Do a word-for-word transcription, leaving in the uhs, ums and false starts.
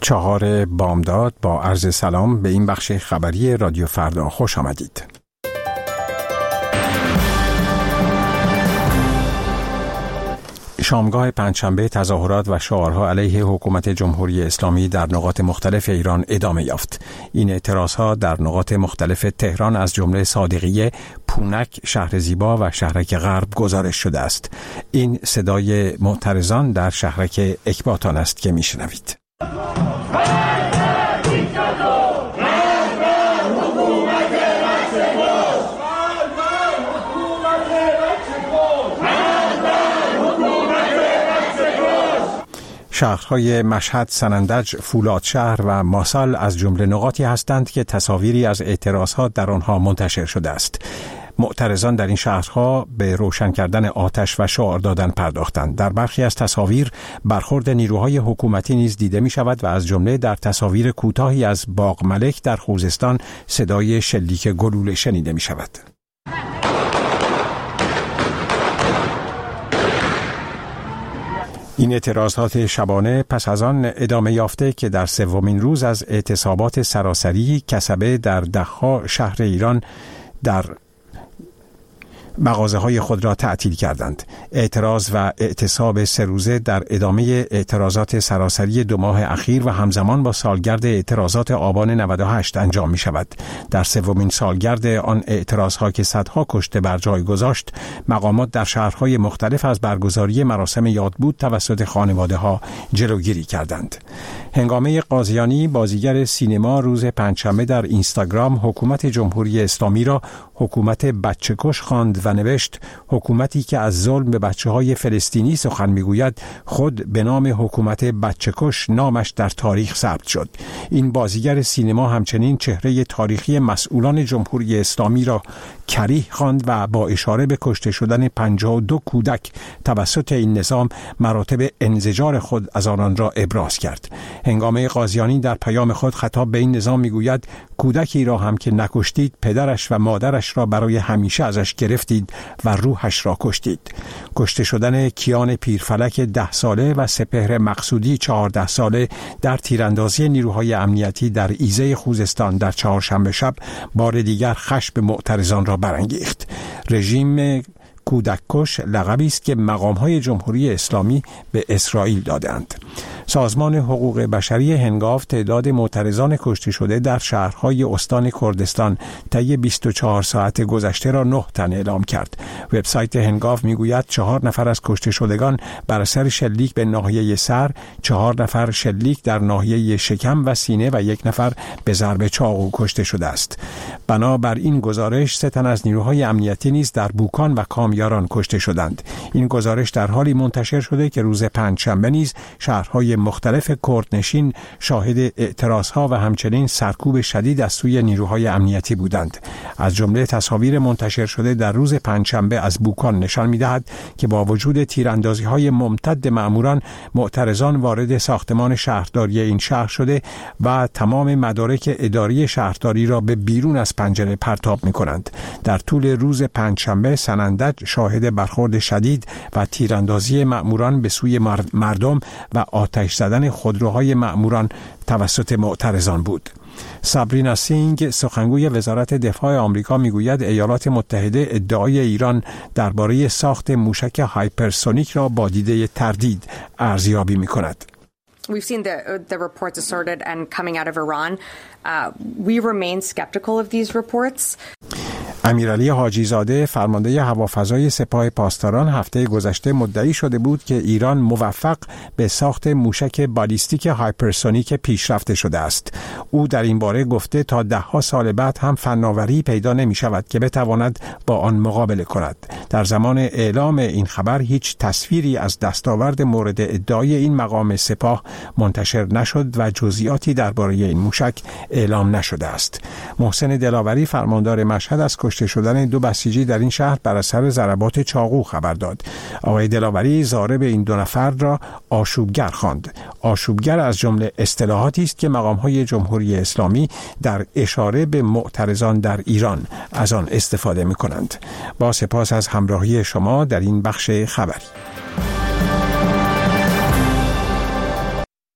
چهار بامداد با عرض سلام به این بخش خبری رادیو فردا خوش آمدید. شامگاه پنجشنبه تظاهرات و شعارها علیه حکومت جمهوری اسلامی در نقاط مختلف ایران ادامه یافت. این اعتراضها در نقاط مختلف تهران از جمله صادقیه، پونک، شهر زیبا و شهرک غرب گزارش شده است. این صدای معترضان در شهرک اکباتان است که میشنوید. شهرهای مشهد، سنندج، فولادشهر و ماسال از جمله نقاطی هستند که تصاویری از اعتراضات در آنها منتشر شده است. معترضان در این شهرها به روشن کردن آتش و شعار دادن پرداختند. در برخی از تصاویر برخورد نیروهای حکومتی نیز دیده می شود و از جمله در تصاویر کوتاهی از باغ ملک در خوزستان صدای شلیک گلوله شنیده می شود. این اعتراضات شبانه پس از آن ادامه یافته که در سومین روز از اعتصابات سراسری کسبه در ده‌ها شهر ایران در مغازه‌های خود را تعطیل کردند. اعتراض و اعتصاب سه روزه در ادامه اعتراضات سراسری دو ماه اخیر و همزمان با سالگرد اعتراضات آبان نود و هشت انجام می شود. در سومین سالگرد آن اعتراضها که صدها کشته بر جای گذاشت، مقامات در شهرهای مختلف از برگزاری مراسم یادبود توسط خانواده ها جلوگیری کردند. هنگامه قاضیانی، بازیگر سینما، روز پنجشنبه در اینستاگرام حکومت جمهوری اسلامی را حکومت بچه‌کش خواند و نوشت حکومتی که از ظلم به بچه‌های فلسطینی سخن میگوید خود به نام حکومت بچه‌کش نامش در تاریخ ثبت شد. این بازیگر سینما همچنین چهره تاریخی مسئولان جمهوری اسلامی را کریه خواند و با اشاره به کشته شدن پنجاه و دو کودک توسط این نظام مراتب انزجار خود از آنان را ابراز کرد. هنگامه قاضیانی در پیام خود خطاب به این نظام میگوید کودکی را هم که نکشتید پدرش و مادرش را برای همیشه ازش گرفتید و روحش را کشتید. کشته شدن کیان پیرفلک ده ساله و سپهر مقصودی چهارده ساله در تیراندازی نیروهای امنیتی در ایزه خوزستان در چهارشنبه شب بار دیگر خشم معترضان را برانگیخت. رژیم کودککش لقبی است که مقام‌های جمهوری اسلامی به اسرائیل دادند. سازمان حقوق بشری هنگاو تعداد معترضان کشته شده در شهرهای استان کردستان طی بیست و چهار ساعت گذشته را نه تن اعلام کرد. وبسایت هنگاو میگوید چهار نفر از کشته شدگان بر اثر شلیک به ناحیه سر، چهار نفر شلیک در ناحیه شکم و سینه و یک نفر به ضرب چاقو کشته شده است. بنابر این گزارش سه تن از نیروهای امنیتی نیز در بوکان و کامیاران کشته شدند. این گزارش در حالی منتشر شده که روز پنجشنبه نیز شهرهای مختلف کردنشین شاهد اعتراضها و همچنین سرکوب شدید از سوی نیروهای امنیتی بودند. از جمله تصاویر منتشر شده در روز پنجشنبه از بوکان نشان می‌دهد که با وجود تیراندازی‌های ممتد مأموران، معترضان وارد ساختمان شهرداری این شهر شده و تمام مدارک اداری شهرداری را به بیرون از پنجره پرتاب می‌کنند. در طول روز پنجشنبه سنندج شاهد برخورد شدید و تیراندازی مأموران به سوی مردم و آتش زدن خودروهای مأموران توسط معترضان بود. سابرینا سینگ، سخنگوی وزارت دفاع آمریکا، میگوید ایالات متحده ادعای ایران درباره ساخت موشک هایپرسونیک را با دیده تردید ارزیابی می‌کند. We've seen the the reports asserted and coming out of Iran. Uh, we remain skeptical of these reports. امیرعلی حاجی زاده، فرمانده هوافضای سپاه پاسداران، هفته گذشته مدعی شده بود که ایران موفق به ساخت موشک بالیستیک هایپرسونیک پیشرفته شده است. او در این باره گفته تا ده ها سال بعد هم فناوری پیدا نمی شود که بتواند با آن مقابله کند. در زمان اعلام این خبر هیچ تصویری از دستاورد مورد ادعای این مقام سپاه منتشر نشد و جزئیاتی درباره این موشک اعلام نشده است. محسن دلاوری، فرماندار مشهد، از کشته شدن دو بسیجی در این شهر بر اثر ضربات چاقو خبر داد. آقای دلاوری ضارب این دو نفر را آشوبگر خواند. آشوبگر از جمله اصطلاحاتی است که مقام‌های جمهوری اسلامی در اشاره به معترضان در ایران از آن استفاده می‌کنند. با سپاس از همراهی شما در این بخش خبری.